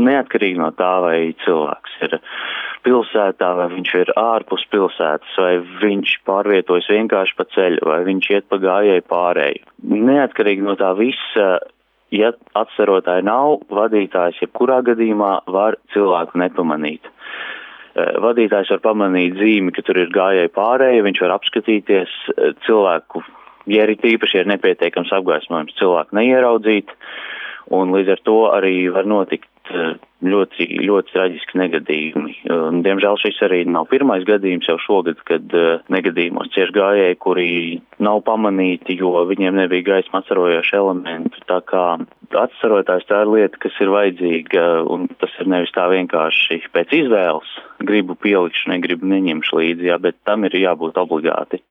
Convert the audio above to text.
neatkarīgi no tā, vai cilvēks ir pilsētā, vai viņš ir ārpus pilsētas, vai viņš pārvietojas vienkārši pa ceļu, vai viņš iet pa gājēju pārēju. Neatkarīgi no tā visa, ja atcerotāji nav, vadītājs jebkurā gadījumā var cilvēku nepamanīt. Vadītājs var pamanīt zīmi, ka tur ir gājēju pārēja, viņš var apskatīties cilvēku, ja arī tīpaši ir nepietiekams apgaismojums, cilvēku neieraudzīt, un līdz ar to arī var notikt ļoti, ļoti traģiski negadījumi. Diemžēl šis arī nav pirmais gadījums jau šogad, kad negadījumos cieš gājēji, kuri nav pamanīti, jo viņiem nebija gaisma atcerojoši elementi. Tā kā atcerotājs tā ir lieta, kas ir vajadzīga, un tas ir nevis tā vienkārši pēc izvēles, gribu pielikšu, negribu neņemšu līdzi, bet tam ir jābūt obligāti.